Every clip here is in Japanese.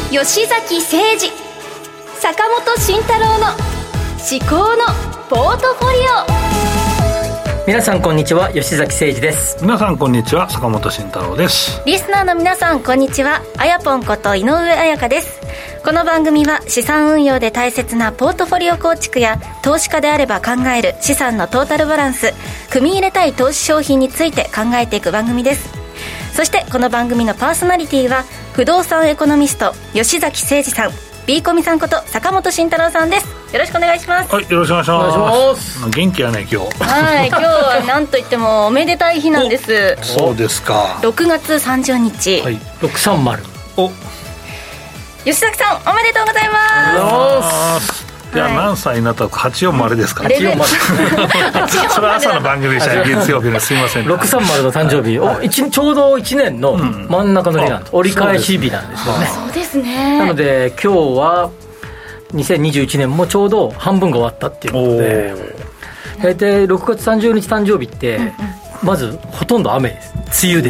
吉崎誠二、坂本慎太郎の至高のポートフォリオ。 皆さんこんにちは、吉崎誠二です。 皆さんこんにちは、坂本慎太郎です。 リスナーの皆さんこんにちは、あやぽんこと井上彩香です。この番組は資産運用で大切なポートフォリオ構築や、投資家であれば考える資産のトータルバランス、組み入れたい投資商品について考えていく番組です。そしてこの番組のパーソナリティは不動産エコノミスト吉崎誠二さん、ビーコミさんこと坂本慎太郎さんです。よろしくお願いします。 はい、よろしくお願いします。元気やね今日。 はい、今日は何といってもおめでたい日なんです。 そうですか。 6月30日、 はい、630。 お、 吉崎さんおめでとうございます。 いや、何歳になったら840ですから。 840 それは朝の番組でしたね、月曜日の。すいません。 630の誕生日、 はい、 ちょうど1年の真ん中の日なんです。折り返し日なんですよね。 そうですね。 なので今日は2021年もちょうど半分が終わったっていうことで、大体6月30日誕生日って、まずほとんど雨です。梅雨です。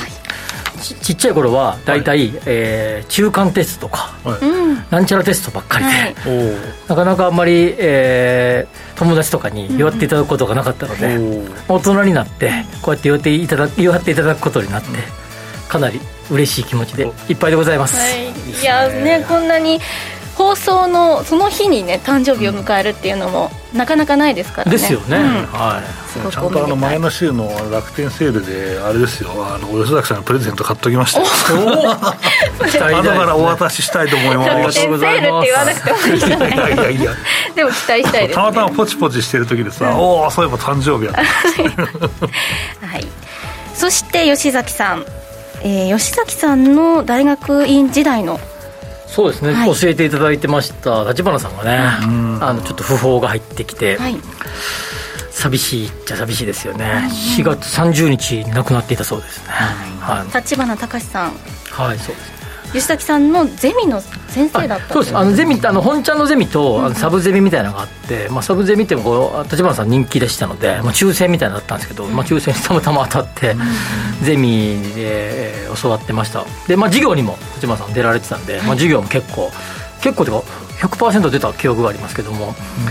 ちっちゃい頃は大体、中間テストとか、なんちゃらテストばっかりで、なかなかあんまり、友達とかに祝っていただくことがなかったので、大人になってこうやって祝っていただくことになって、かなり嬉しい気持ちでいっぱいでございます。 いやね、こんなに放送のその日にね誕生日を迎えるっていうのもなかなかないですからね。 ですよね、はい。 ちゃんと前の週の楽天セールであれですよ、吉崎さんにプレゼント買っときましたよ。後からお渡ししたいと思います。 楽天セールって言わなくてもいいじゃない。 いやでも期待したいですね。 たまたまポチポチしてる時でさ、おお、そういえば誕生日やった。 はい。そして吉崎さん、吉崎さんの大学院時代の、 そうですね、はい、教えていただいてました立花さんがね、ちょっと訃報が入ってきて、はい、寂しいっちゃ寂しいですよね。4月30日に亡くなっていたそうですね。 立花隆さん、 はい、そうですね。 吉崎さんのゼミの先生だった。 そうです。ゼミって本ちゃんのゼミとサブゼミみたいなのがあって、サブゼミって立花さん人気でしたので、抽選みたいなのだったんですけど、抽選にたまたま当たって、ゼミで、教わってました。で、授業にも立花さん出られてたんで、授業も結構というか 100% 出た記憶がありますけども、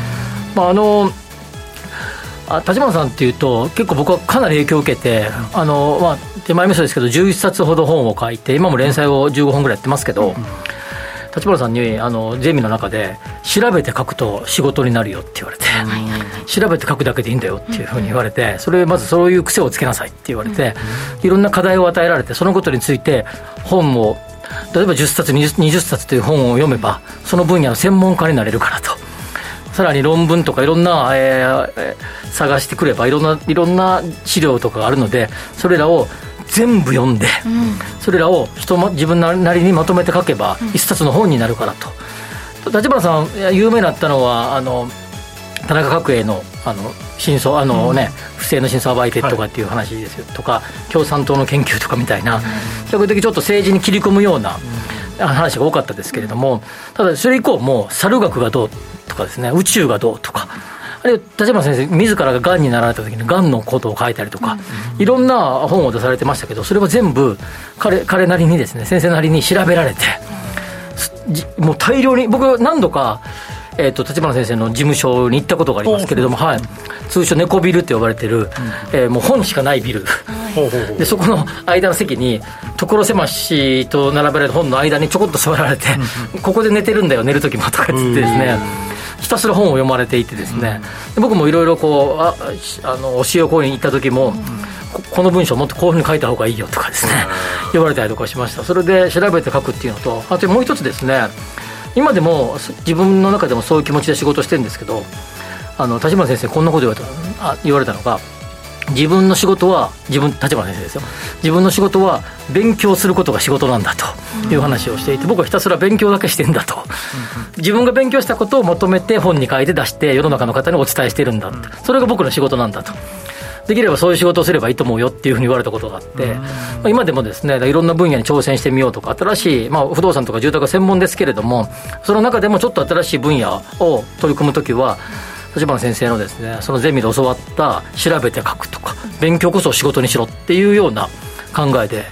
立花さんっていうと結構僕はかなり影響を受けて、手前味噌ですけど11冊ほど本を書いて、今も連載を15本ぐらいやってますけど、立花さんにゼミの中で調べて書くと仕事になるよって言われて、調べて書くだけでいいんだよっていうふうに言われて、まずそういう癖をつけなさいって言われて、いろんな課題を与えられて、そのことについて本を例えば10冊20冊という本を読めばその分野の専門家になれるからと。さらに論文とかいろんな、探してくればいろんな資料とかがあるので、それらを全部読んで、それらを自分なりにまとめて書けば一冊の本になるからと。立花さん有名になったのは田中角栄の真相不正の真相を暴いてとかっていう話ですよ、とか共産党の研究とかみたいな、比較的ちょっと政治に切り込むような話が多かったですけれども、ただそれ以降も猿学がどうとかですね、宇宙がどうとか、あるいは立花先生自らががんになられた時にがんのことを書いたりとか、いろんな本を出されてましたけど、それは全部彼なりにですね、先生なりに調べられて、もう大量に、僕何度か立花先生の事務所に行ったことがありますけれども、はい、通称猫ビルって呼ばれてる、もう本しかないビルで、そこの間の席に所狭しと並べられた本の間にちょこっと座られて、ここで寝てるんだよ寝る時もとか言ってですね、ひたすら本を読まれていてですね、で僕もいろいろ教えを講演に行った時も、この文章もっとこういうふうに書いた方がいいよとかですね言われたりとかしました。それで調べて書くっていうのと、あともう一つですね、今でも自分の中でもそういう気持ちで仕事してるんですけど、立花先生こんなこと言われたのが、自分の仕事は立花先生ですよ、自分の仕事は勉強することが仕事なんだという話をしていて、僕はひたすら勉強だけしてんだと、自分が勉強したことをまとめて本に書いて出して世の中の方にお伝えしてるんだって、それが僕の仕事なんだと、できればそういう仕事をすればいいと思うよっていうふうに言われたことがあって、今でもですね、いろんな分野に挑戦してみようとか、新しい、不動産とか住宅が専門ですけれども、その中でもちょっと新しい分野を取り組むときは、立花先生のですね、そのゼミで教わった調べて書くとか勉強こそ仕事にしろっていうような考えで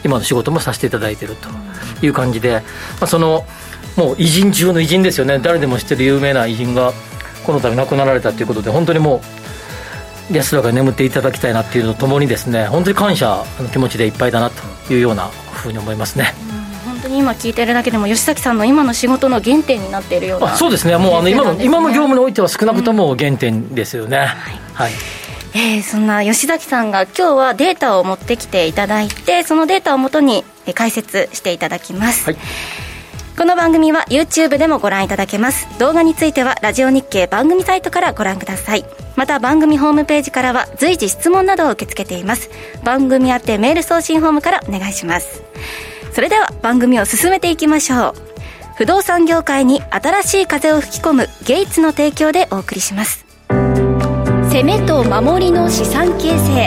今の仕事もさせていただいているという感じで、そのもう偉人中の偉人ですよね。誰でも知ってる有名な偉人がこの度亡くなられたということで、本当にもう安らかに眠っていただきたいなっていうのとともにですね、本当に感謝の気持ちでいっぱいだなというようなふうに思いますね。 本当に今聞いてるだけでも吉崎さんの今の仕事の原点になっているような。 そうですね、もう今の業務においては少なくとも原点ですよね。はいそんな吉崎さんが今日はデータを持ってきていただいて、そのデータをもとに解説していただきます。この番組は YouTube でもご覧いただけます。動画についてはラジオ日経番組サイトからご覧ください。また番組ホームページからは随時質問などを受け付けています。番組宛てメール送信フォームからお願いします。それでは番組を進めていきましょう。不動産業界に新しい風を吹き込むゲイツの提供でお送りします。攻めと守りの資産形成。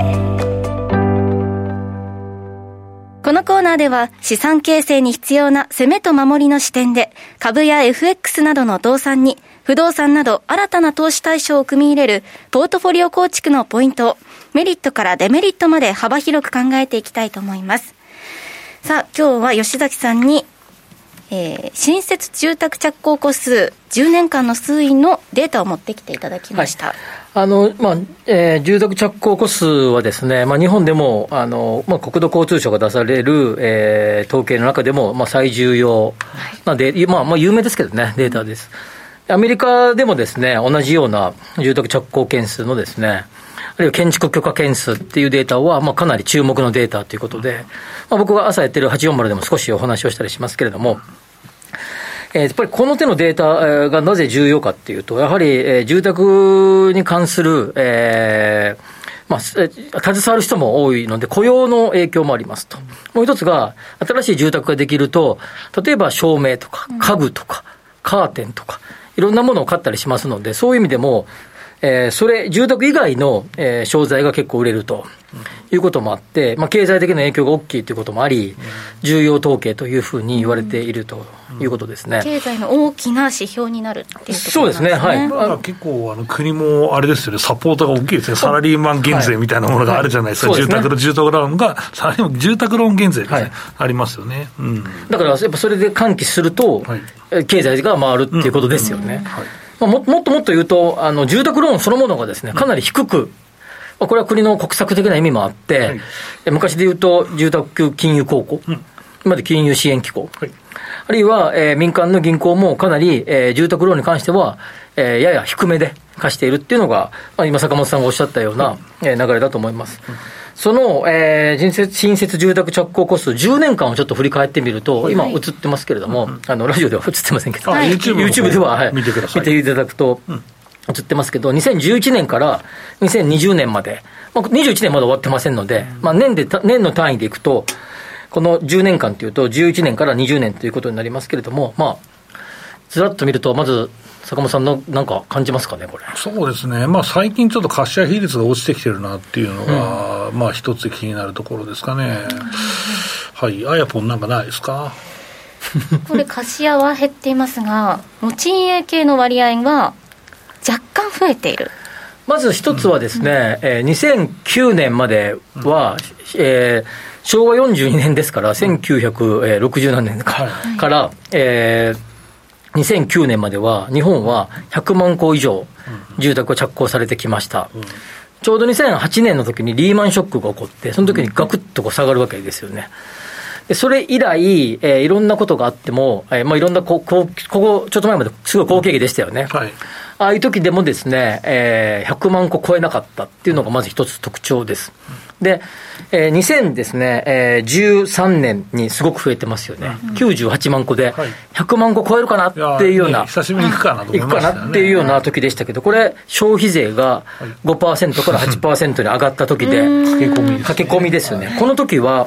このコーナーでは資産形成に必要な攻めと守りの視点で、株や FX などの動産に不動産など新たな投資対象を組み入れるポートフォリオ構築のポイントをメリットからデメリットまで幅広く考えていきたいと思います。さあ、今日は吉崎さんに、新設住宅着工戸数10年間の推移のデータを持ってきていただきました。 住宅着工戸数はですね、日本でも国土交通省が出される、統計の中でも、最重要なで、有名ですけどね、データです。アメリカでもですね、同じような住宅着工件数のですね、あるいは建築許可件数っていうデータは、かなり注目のデータということで、僕が朝やってる840でも少しお話をしたりしますけれども、やっぱりこの手のデータがなぜ重要かっていうと、やはり、住宅に関する、携わる人も多いので雇用の影響もありますと。もう一つが、新しい住宅ができると、例えば照明とか家具とかカーテンとかいろんなものを買ったりしますので、そういう意味でも住宅以外の、商材が結構売れるということもあって、経済的な影響が大きいということもあり、重要統計というふうに言われているということですね。 経済の大きな指標になるっていうところなんですね。 そうですね、はい。 結構国もあれですよね、サポートが大きいですね。サラリーマン減税みたいなものがあるじゃないですか。住宅ローンがサラリーマン住宅ローン減税ですね、ありますよね。 だからやっぱそれで喚起すると、経済が回るっていうことですよね。もっと言うと、住宅ローンそのものがですね、かなり低く、これは国の国策的な意味もあって、昔で言うと、住宅金融公庫、今で金融支援機構、あるいは、民間の銀行もかなり、住宅ローンに関しては、やや低めで貸しているっていうのが、今坂本さんがおっしゃったような、流れだと思います。その、新設住宅着工戸数10年間をちょっと振り返ってみると、今映ってますけれども、ラジオでは映ってませんけど、YouTube では、見ていただくと映ってますけど、2011年から2020年まで、21年まだ終わってませんので、年の単位でいくと、この10年間というと、11年から20年ということになりますけれども、ずらっと見ると、まず、坂本さんのなんか感じますかね、これ。 そうですね、最近ちょっと貸し家比率が落ちてきてるなっていうのが、一つ気になるところですかね。あやぽんなんかないですか？ これ貸し家は減っていますが、持ち家系の割合は若干増えている。 まず一つはですね、2009年までは、昭和42年ですから、1960何年から、2009年までは日本は100万戸以上住宅が着工されてきました。ちょうど2008年の時にリーマンショックが起こって、その時にガクッと下がるわけですよね。でそれ以来、いろんなことがあっても、いろんなここちょっと前まですごい好景気でしたよね。ああいう時でもですね、100万戸超えなかったっていうのがまず一つ特徴です。で、2013年にすごく増えてますよね。98万戸で100万戸超えるかなっていうような、 久しぶりに行くかなと思いましたね。 行くかなっていうような時でしたけど、これ消費税が 5% から 8% に上がった時で、駆け込みですよね。この時は、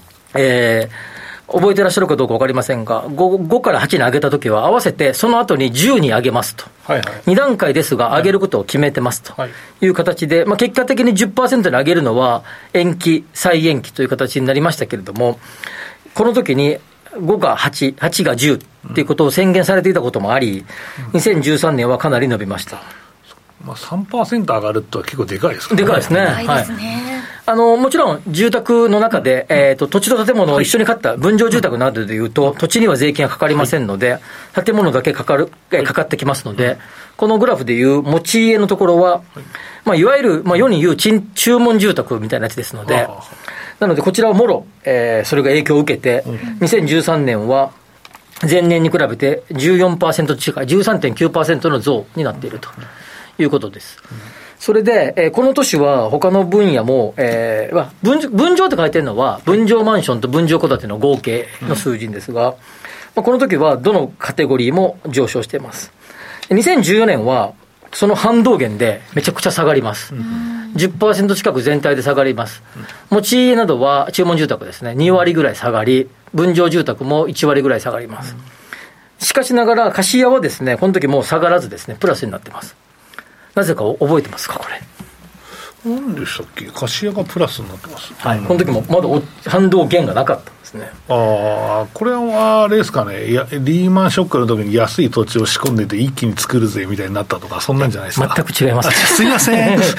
覚えてらっしゃるかどうか分かりませんが、 5から8に上げたときは合わせてその後に10に上げますと、2段階ですが上げることを決めてますという形で、結果的に 10% に上げるのは延期再延期という形になりましたけれども、この時に5が8、8が10っていうことを宣言されていたこともあり、2013年はかなり伸びました。 3% 上がるとは結構でかいですかね。 でかいですね。 もちろん住宅の中で、土地と建物を一緒に買った分譲住宅などでいうと、土地には税金がかかりませんので、建物だけかかってきますので、このグラフでいう持ち家のところは、いわゆる、世に言う注文住宅みたいなやつですので、なのでこちらはもろ、それが影響を受けて、2013年は前年に比べて 14% 近い 13.9% の増になっているということです。それで、この年は他の分野も、分譲って書いてるのは分譲マンションと分譲戸建ての合計の数字ですが、この時はどのカテゴリーも上昇しています。2014年はその反動減でめちゃくちゃ下がります。10% 近く全体で下がります。持ち家などは注文住宅ですね、2割ぐらい下がり、分譲住宅も1割ぐらい下がります。しかしながら貸家はですね、この時もう下がらずですね、プラスになっています。なぜか覚えてますか、これ。 何でしたっけ、貸家がプラスになってます。 はい、この時もまだ反動減がなかったんですね。 これはあれですかね、リーマンショックの時に安い土地を仕込んでて一気に作るぜみたいになったとか、そんなんじゃないですか。 全く違います。 すいません。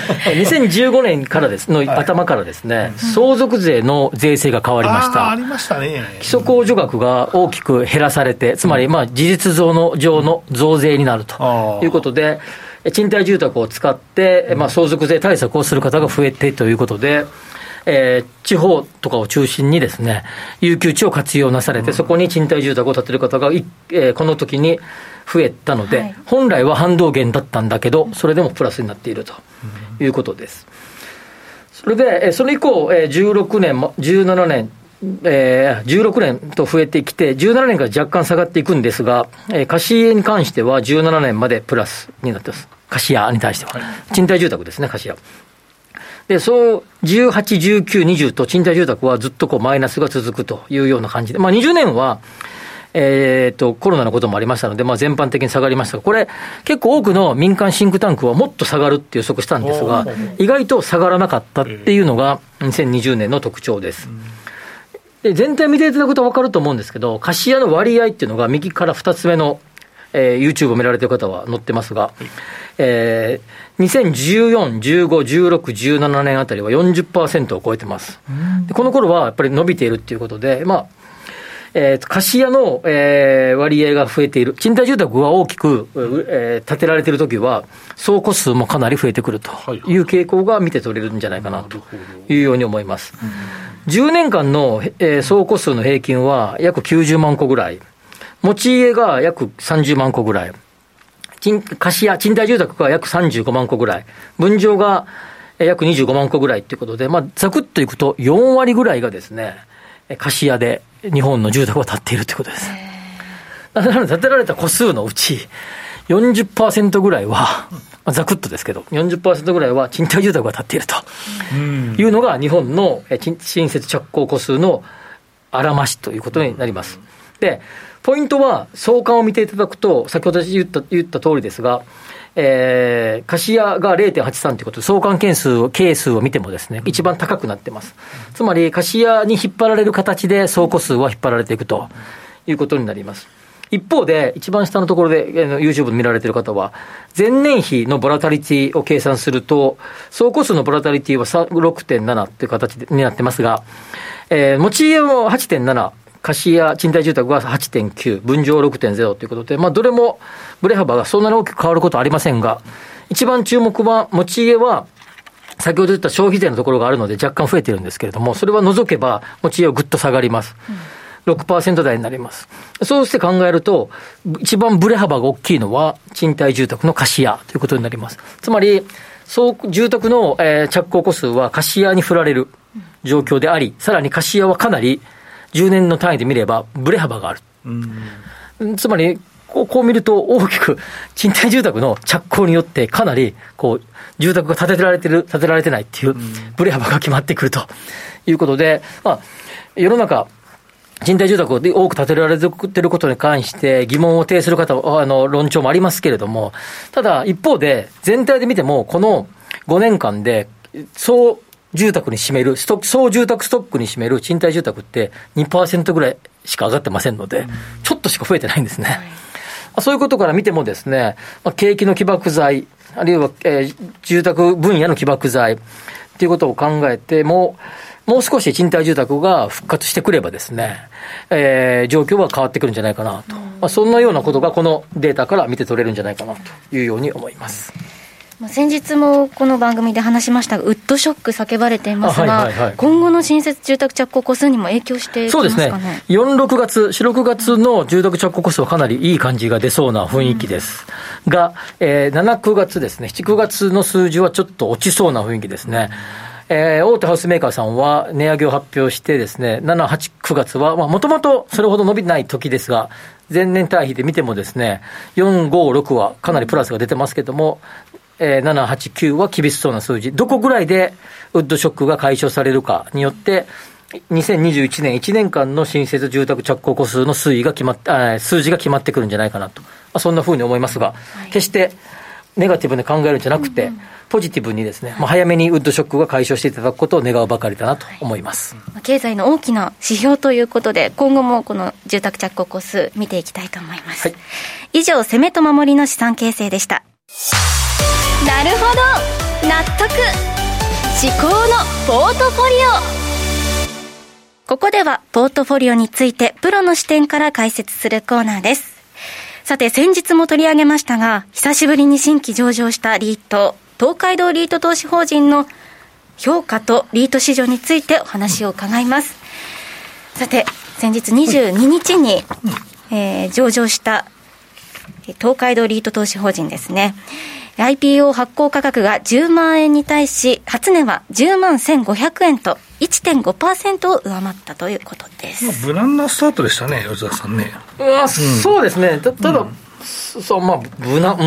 2015年からですの、頭からですね、相続税の税制が変わりました。 ありましたね。 基礎控除額が大きく減らされて、つまり事実上の増税になるということで、賃貸住宅を使って、相続税対策をする方が増えてということで、地方とかを中心にですね、有給地を活用なされて、そこに賃貸住宅を建てる方が、この時に増えたので、本来は反動減だったんだけど、それでもプラスになっているということです。それで、それ以降、16年、17年、16年と増えてきて、17年から若干下がっていくんですが、貸家に関しては17年までプラスになっています。貸家に対しては。賃貸住宅ですね、貸家。で、そう、18、19、20と賃貸住宅はずっとマイナスが続くというような感じで、20年は、コロナのこともありましたので、全般的に下がりましたが、これ、結構多くの民間シンクタンクはもっと下がるって予測したんですが、意外と下がらなかったっていうのが2020年の特徴です。で、全体見ていただくと分かると思うんですけど、貸家の割合っていうのが右から2つ目の、YouTube を見られている方は載ってますが、2014、15、16、17年あたりは 40% を超えてます。でこの頃はやっぱり伸びているということで、貸家の、割合が増えている。賃貸住宅が大きく、建てられているときは、総戸数もかなり増えてくるという傾向が見て取れるんじゃないかなというように思います。10年間の、総戸数の平均は約90万戸ぐらい。持ち家が約30万戸ぐらい。貸家、賃貸住宅が約35万戸ぐらい。分譲が約25万戸ぐらいということで、ざくっといくと4割ぐらいがですね、貸家で日本の住宅が建っているということです。なので建てられた戸数のうち 40% ぐらいは、ざくっとですけど 40% ぐらいは賃貸住宅が建っているというのが日本の新設着工戸数のあらましということになります。で、ポイントは相関を見ていただくと、先ほど言った通りですが、貸家が 0.83 ということで、相関係数を見てもですね、一番高くなってます。つまり、貸家に引っ張られる形で総戸数は引っ張られていくということになります。一方で、一番下のところで、YouTube で見られている方は、前年比のボラタリティを計算すると、総戸数のボラタリティは 6.7 という形になってますが、持ち家も 8.7、貸家、賃貸住宅が 8.9、分譲 6.0 ということで、どれもブレ幅がそんなに大きく変わることはありませんが、一番注目は、持ち家は、先ほど言った消費税のところがあるので若干増えているんですけれども、それは除けば、持ち家はぐっと下がります。6% 台になります。そうして考えると、一番ブレ幅が大きいのは、賃貸住宅の貸家ということになります。つまり、住宅の、着工戸数は貸家に振られる状況であり、さらに貸家はかなり、10年の単位で見ればブレ幅がある。つまりこう見ると大きく賃貸住宅の着工によってかなり住宅が建てられてないっていうブレ幅が決まってくるということで、世の中賃貸住宅を多く建てられていることに関して疑問を呈する方論調もありますけれども、ただ一方で全体で見てもこの5年間で総住宅に占める総住宅ストックに占める賃貸住宅って 2% ぐらいしか上がってませんので、ちょっとしか増えてないんですね。そういうことから見てもですね、景気の起爆剤、あるいは、住宅分野の起爆剤、 っていうことを考えてもう少し賃貸住宅が復活してくればですね、状況は変わってくるんじゃないかなと、そんなようなことがこのデータから見て取れるんじゃないかなというように思います。 先日もこの番組で話しましたが、ウッドショック叫ばれていますが、今後の新設住宅着工戸数にも影響してきますかね。 そうですね、4、6月、4、6月の住宅着工戸数はかなりいい感じが出そうな雰囲気です、が、7、9月ですね、7、9月の数字はちょっと落ちそうな雰囲気ですね。大手ハウスメーカーさんは値上げを発表してですね、7、8、9月はもともとそれほど伸びない時ですが、前年対比で見てもですね、4、5、6はかなりプラスが出てますけども、7、8、9は厳しそうな数字、どこぐらいでウッドショックが解消されるかによって2021年1年間の新設住宅着工戸数の数字が決まってくるんじゃないかなと、そんなふうに思いますが、決してネガティブに考えるんじゃなくて、ポジティブにですね、早めにウッドショックが解消していただくことを願うばかりだなと思います。 経済の大きな指標ということで、今後もこの住宅着工戸数見ていきたいと思います、以上、攻めと守りの資産形成でした。なるほど、納得、至高のポートフォリオ。ここではポートフォリオについてプロの視点から解説するコーナーです。さて、先日も取り上げましたが、久しぶりに新規上場したリート、東海道リート投資法人の評価とリート市場についてお話を伺います。さて、先日22日に、上場した東海道リート投資法人ですね。IPO 発行価格が10万円に対し、初値は10万1500円と 1.5% を上回ったということです。 無難なスタートでしたね、吉田さんね。 そうですね。ただ、そう、無難、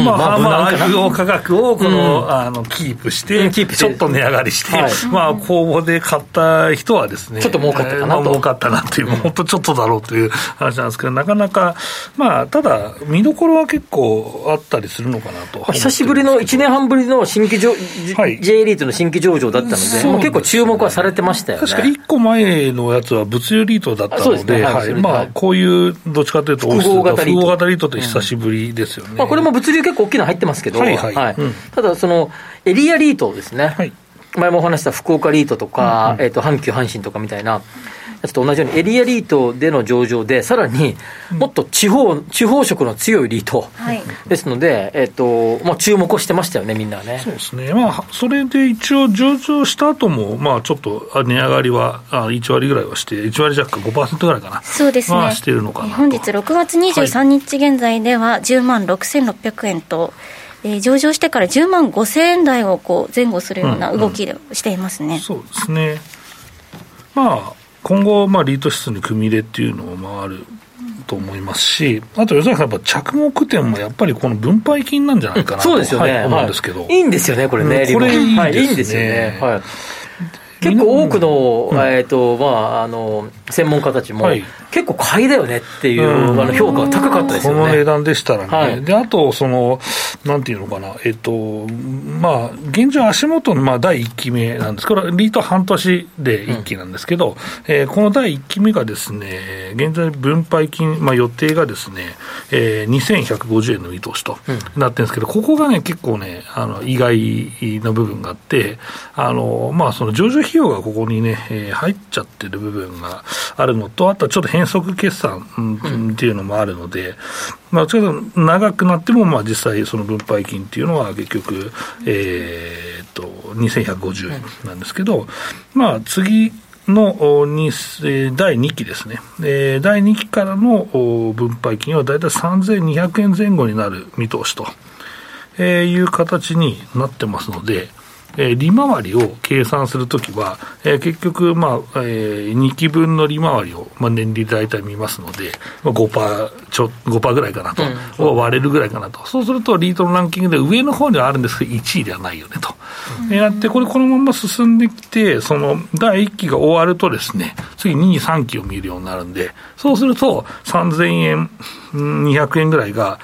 IPO 価格をキープして、ちょっと値上がりして、公募で買った人はですね、 ちょっと儲かったかなと。 儲かったなという、本当ちょっとだろうという話なんですけど、なかなか、ただ、見どころは結構あったりするのかなと。 久しぶりの、1年半ぶりの新規J リートの新規上場だったので、結構注目はされてましたよね。 確か1個前のやつは物流リートだったので、こういう、どっちかというと、複合型リートって久しぶりですよね。 これも物流結構大きなの入ってますけど、ただそのエリアリートですね、前もお話した福岡リートとか、阪急阪神とかみたいなやつと同じようにエリアリートでの上場で、さらにもっと地方色の強いリートですので、注目をしてましたよね、みんなね。 そうですね。それで一応上場した後も、ちょっと値上がりは1割ぐらいはして、1割弱か 5% ぐらいかな。 そうですね。 してるのかなと。 本日6月23日現在では10万6600円と、上場してから10万5000円台を前後するような動きをしていますね。 そうですね。今後、リート指数に組み入れっていうのもあると思いますし、あと吉田さん、やっぱ着目点もやっぱりこの分配金なんじゃないかなと、 そうですよね、 思うんですけど、 いいんですよね、これね、 これいいですね、 いいんですよね。結構多くの、専門家たちも、結構買いだよねっていう、評価が高かったですよね。 この値段でしたらね。で、あと、なんていうのかな、現状足元の、第1期目なんです。これはリート半年で1期なんですけど、この第1期目がですね、現在分配金、予定がですね、2150円の見通しとなってるんですけど、ここがね、結構ね、意外な部分があって、その上場費用がここにね、入っちゃってる部分があるのと、あとはちょっと変則決算っていうのもあるので、ちょっと長くなっても、実際その分配金っていうのは結局、2150円なんですけど、次の第2期ですね、第2期からの分配金はだいたい3200円前後になる見通しという形になってますので、利回りを計算するときは、結局、2期分の利回りを、年利で大体見ますので、5% ぐらいかなと、割れるぐらいかなと。そうすると、リートのランキングで上の方にはあるんですけど、1位ではないよねと。やって、このまま進んできて、その第1期が終わるとですね、次2位、3期を見るようになるんで、そうすると、3000円、200円ぐらいが、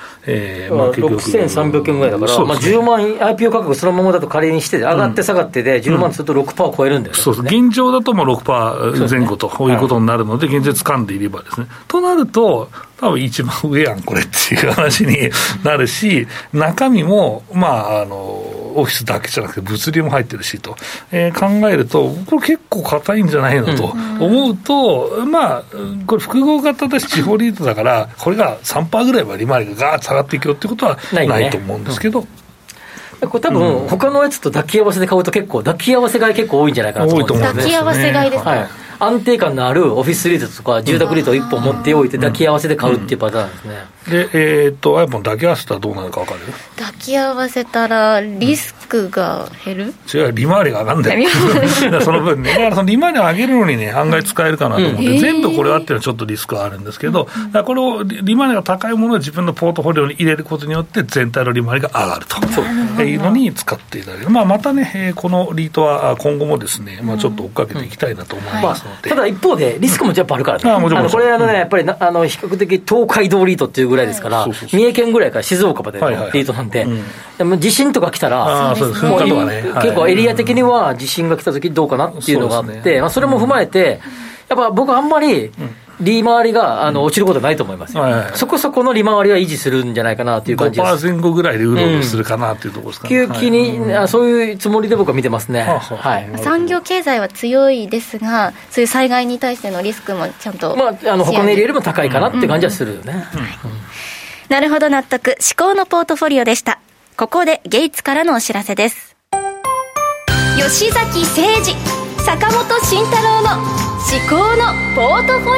6300円ぐらいだから、10万 IPO 価格そのままだと仮にして上がって下がってで10万すると 6% を超えるんだよね。 そうです。現状だともう 6% 前後とこういうことになるので、現実掴んでいればですね。となると、多分一番上やんこれっていう話になるし、中身もオフィスだけじゃなくて物流も入ってるしと、考えるとこれ結構硬いんじゃないのと思うと、まあこれ複合型だし地方リートだからこれが 3% ぐらいは利回りがガーッと下がっていくよってことはないと思うんですけど、 これ多分他のやつと抱き合わせで買うと結構抱き合わせ買い結構多いんじゃないかなと思うんですよね。 抱き合わせ買いですか、 はい、安定感のあるオフィスリートとか住宅リートを1本持っておいて抱き合わせで買うっていうパターンですね。 でiPhone 抱き合わせたらどうなるか分かる？ 抱き合わせたらリスクが減る？ 違う、利回りが上がるんだよその分ね、だからその利回りを上げるのにね案外使えるかなと思って、全部これはっていうのはちょっとリスクはあるんですけど、だからこれを利回りが高いものを自分のポートフォリオに入れることによって全体の利回りが上がるというのに使っていただける、またね、このリートは今後もですね、ちょっと追っかけていきたいなと思いますので、 ただ一方でリスクもやっぱあるからね、 もちろんこれやっぱり比較的東海道リートっていうぐらいですから、三重県ぐらいから静岡までのリートなんで、でも地震とか来たらもう結構エリア的には地震が来た時どうかなっていうのがあって、それも踏まえてやっぱ僕あんまり利回りが落ちることはないと思いますよ、そこそこの利回りは維持するんじゃないかなという感じです。 5% 前後ぐらいでうろうろするかなというところですかね、 急激に、そういうつもりで僕は見てますね、 産業経済は強いですが、そういう災害に対してのリスクもちゃんと、 他のエリアよりも高いかなっていう感じはするよね。 なるほど、納得。至高のポートフォリオでした。ここでゲイツからのお知らせです。吉崎誠二、坂本慎太郎の至高のポートフォリ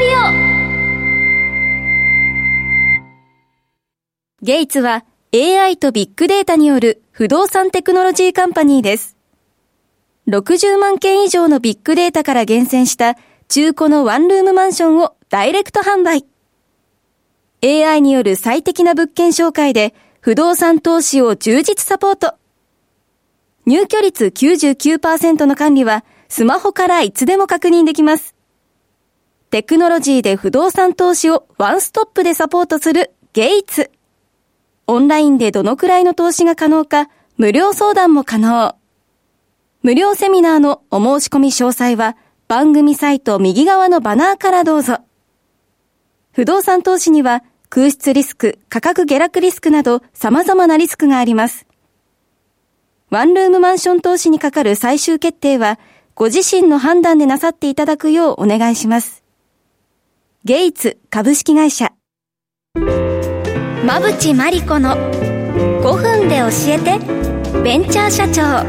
オ。ゲイツは AI とビッグデータによる不動産テクノロジーカンパニーです。60万件以上のビッグデータから厳選した中古のワンルームマンションをダイレクト販売。AI による最適な物件紹介で不動産投資を充実サポート。入居率 99% の管理はスマホからいつでも確認できます。テクノロジーで不動産投資をワンストップでサポートするゲイツ。オンラインでどのくらいの投資が可能か無料相談も可能。無料セミナーのお申し込み詳細は番組サイト右側のバナーからどうぞ。不動産投資には空室リスク、価格下落リスクなど様々なリスクがあります。ワンルームマンション投資にかかる最終決定はご自身の判断でなさっていただくようお願いします。ゲイツ株式会社。馬淵真理子の5分で教えてベンチャー社長。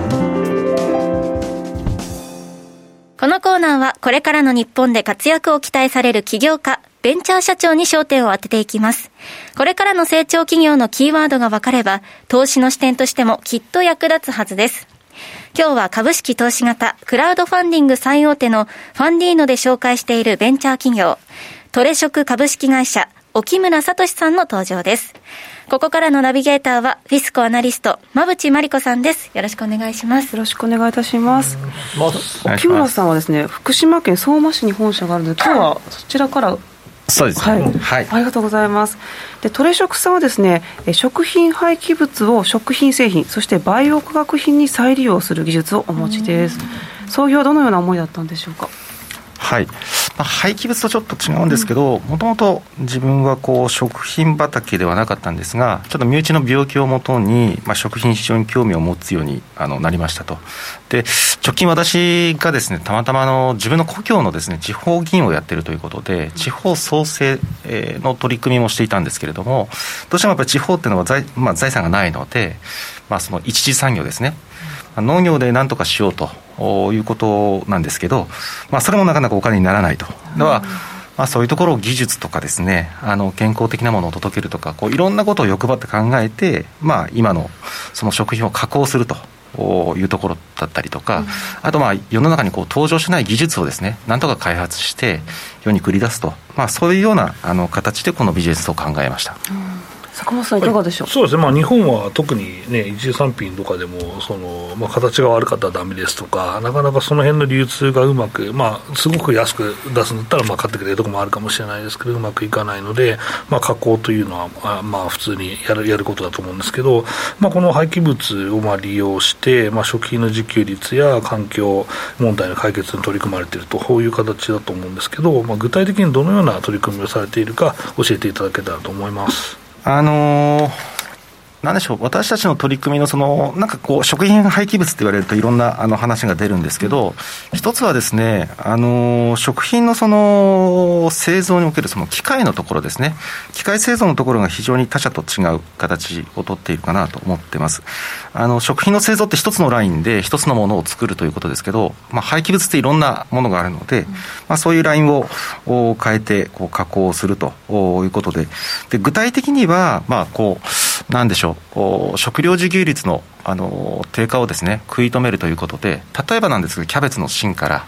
このコーナーはこれからの日本で活躍を期待される起業家、ベンチャー社長に焦点を当てていきます。これからの成長企業のキーワードが分かれば、投資の視点としてもきっと役立つはずです。今日は株式投資型クラウドファンディング最大手のファンディーノで紹介しているベンチャー企業、トレショク株式会社沖村聡さんの登場です。ここからのナビゲーターはフィスコアナリスト馬淵真理子さんです。よろしくお願いします。 よろしくお願いいたします。沖村さんはですね、福島県相馬市に本社があるので、今日はそちらからそうですね、 はい、ありがとうございます。で、トレショクさんはですね、食品廃棄物を食品製品、そしてバイオ化学品に再利用する技術をお持ちです。創業はどのような思いだったんでしょうか。 はい、廃棄物とちょっと違うんですけど、もともと自分は食品畑ではなかったんですが、ちょっと身内の病気をもとに、食品非常に興味を持つようになりましたと。で、直近私がですね、たまたま自分の故郷のですね、地方議員をやっているということで、地方創生の取り組みもしていたんですけれども、どうしてもやっぱり地方っていうのは財産がないので、その一次産業ですね、農業で何とかしようということなんですけど、それもなかなかお金にならないと。では、そういうところを技術とかですね、健康的なものを届けるとか、いろんなことを欲張って考えて、今のその食品を加工するというところだったりとか、あと世の中に登場しない技術をですね、なんとか開発して世に繰り出すと、そういうような形でこのビジネスを考えました。 坂本さんいかがでしょう。 そうですね、日本は特にね、一次産品とかでも形が悪かったらダメですとか、なかなかその辺の流通がうまく、すごく安く出すんだったら買ってくれるところもあるかもしれないですけど、うまくいかないので、加工というのは普通にやることだと思うんですけど、この廃棄物を利用して、食品の自給率や環境問題の解決に取り組まれていると、こういう形だと思うんですけど、具体的にどのような取り組みをされているか教えていただけたらと思います。 なんでしょう、私たちの取り組みのなんかこう食品廃棄物って言われるといろんな話が出るんですけど、一つはですね、食品の製造における機械のところですね、機械製造のところが非常に他社と違う形をとっているかなと思ってます。食品の製造って一つのラインで一つのものを作るということですけど、廃棄物っていろんなものがあるので、そういうラインを変えて加工するということで、具体的にはなんでしょう、食料自給率の低下をですね食い止めるということで、例えばなんですけどキャベツの芯から、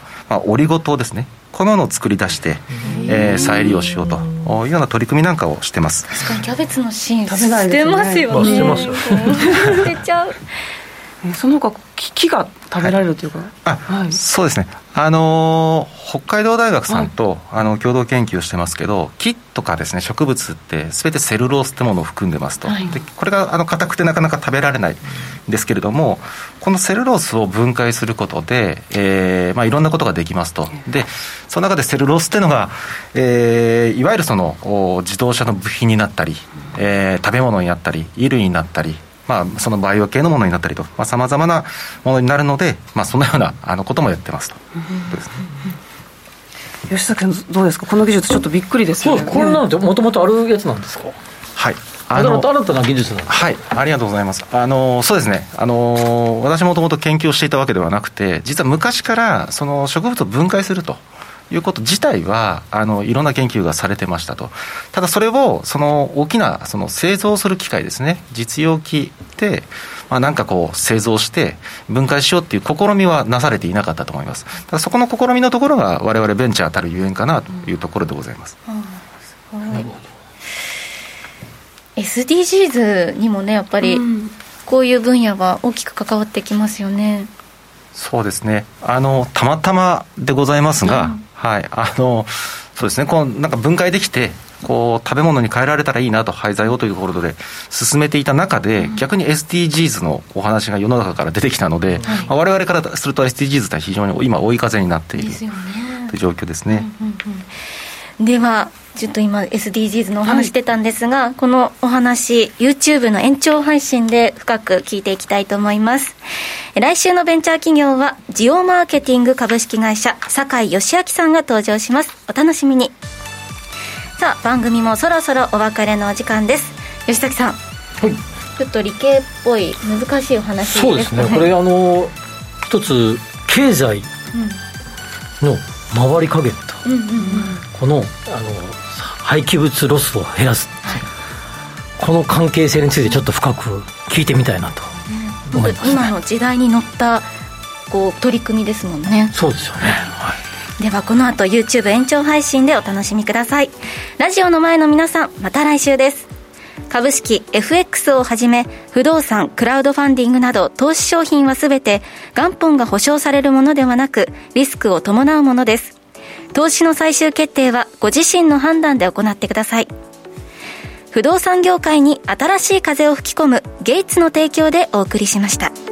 オリゴ糖ですね、このものを作り出して、再利用しようというような取り組みなんかをしてます。 確かにキャベツの芯食べないですね、 捨てますよね。 捨てますよ捨てちゃう。 その他木が食べられるというか、 はい、そうですね、北海道大学さんと、共同研究をしてますけど、木とかですね植物って全てセルロースってものを含んでますと、でこれが硬くてなかなか食べられないんですけれども、このセルロースを分解することで、いろんなことができますと。でその中でセルロースっていうのが、いわゆる自動車の部品になったり、食べ物になったり衣類になったり、そのバイオ系のものになったりとさまざまなものになるので、そんなようなこともやってますと、 吉崎さんどうですか、この技術ちょってびっくりですよね。 これなんてもともとあるやつなんですか。 はい、 新たな技術なんですか。 はい、ありがとうございます。そうですね、私もともと研究をしていたわけではなくて、実は昔から植物を分解するということ自体はいろんな研究がされてましたと。ただそれを大きな製造する機械ですね、実用機で、なんか製造して分解しようっていう試みはなされていなかったと思います。ただそこの試みのところが我々ベンチャーたるゆえんかなというところでございます。 SDGs にもねやっぱりこういう分野は大きく関わってきますよね。 そうですね、たまたまでございますが、はい、そうですね、なんか分解できて食べ物に変えられたらいいなと、廃材をというところで進めていた中で、逆に SDGs のお話が世の中から出てきたので、我々からすると SDGs って非常に今追い風になっているという状況ですね。 ではちょっと今 SDGs のお話出たんですが、このお話 YouTube の延長配信で深く聞いていきたいと思います。来週のベンチャー企業はジオマーケティング株式会社酒井義明さんが登場します。お楽しみに。さあ番組もそろそろお別れのお時間です。吉崎さん、ちょっと理系っぽい難しいお話ですね。 そうですね、これ一つ経済の回り加減と、この廃棄物ロスを減らす、この関係性についてちょっと深く聞いてみたいなと思いますね。 今の時代に乗った取り組みですもんね。 そうですよね、 ではこの後 YouTube 延長配信でお楽しみください。ラジオの前の皆さん、また来週です。株式 FX をはじめ不動産、クラウドファンディングなど投資商品はすべて元本が保証されるものではなく、リスクを伴うものです。投資の最終決定はご自身の判断で行ってください。不動産業界に新しい風を吹き込むゲイツの提供でお送りしました。